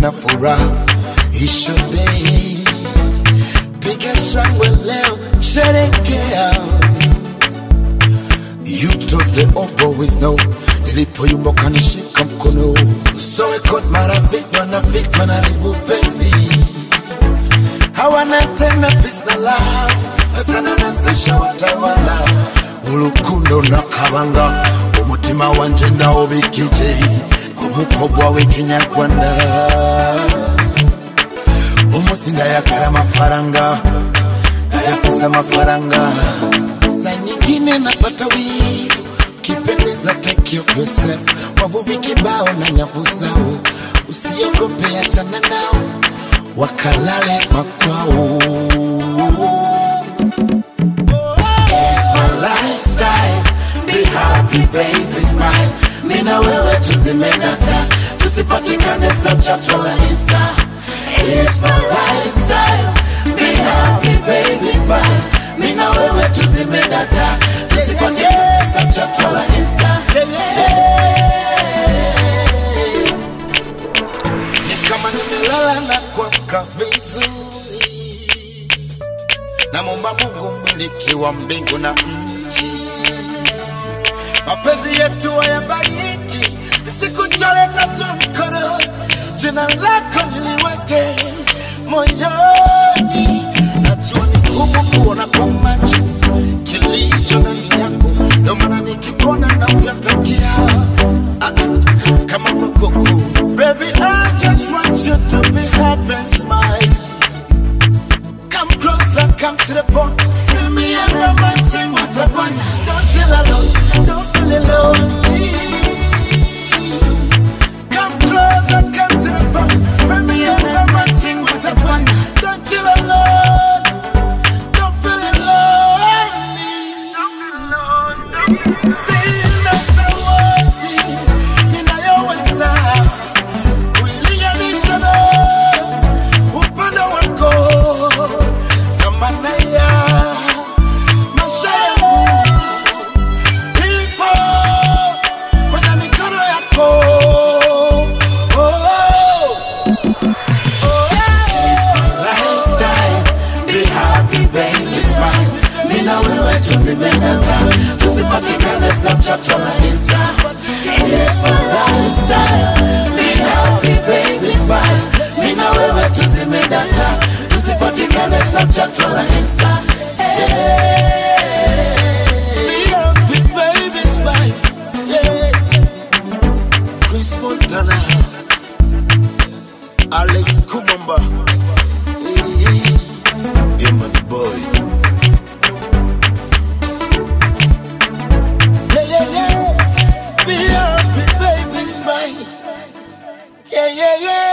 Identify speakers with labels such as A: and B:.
A: na furaha ishinde. Piga shangwe leo, sherekea. You told the old boys no, nilipoyumba kanishika mkono. Ustoe kod marafiki wanafiki wanaribu penzi. Hawana tena peace na love, Western wanasisha watawala. Urukundo nakabanga, umutima wanje nawo bikije. Kumukobwa w'ikinyarwanda, umusinga yakara amafaranga, ayafisa amafaranga. Sa nyingine napata wivu, kipendeza take of yourself. Wavuvi kibao na nyavu zao, usiogope achana nao, wakalale makwao. It's my lifestyle, be happy baby smile. Mina wewe tuzimenata, tusipatikane Snapchat wala Insta. It's my lifestyle, be happy baby smile. Mina wewe tuzimenata, tusipatikane Snapchat wala Insta. Ni kama nimelala na kuamka vizuri, namwomba Mungu mmiliki wa mbingu na nchi. Mapenzi yetu yabariki, nisikuchore tatu mkono. Jina lako niliweke moyoni. Najua ni ngumu kuona kwa macho kilicho ndani yako, ndio maana nikikuona na uyatakia kama mkoko. Baby, I just want you to be happy and smile. Come closer, come to the point. Feel me and romancing what I want. Don't chill alone, don't feel lonely. Come closer, come to the point. Feel me and romancing what I want. Don't chill alone, don't feel lonely. See no sawadi, ninayoweza kuilinganisha na upendo wako. Kama naya maisha yangu ipo kwenye mikono yako. It's my lifestyle, be happy baby smile. Mina wewe tuzimenata, tusipatikane Snapchat wala Insta. It's my lifestyle, be happy baby smile. Mina wewe tuzimenata, tusipatikane Snapchat wala Insta. Be happy baby smile. Chris Montana, Alex Kumamba, Eman Boy. Be happy baby smile. Yeah.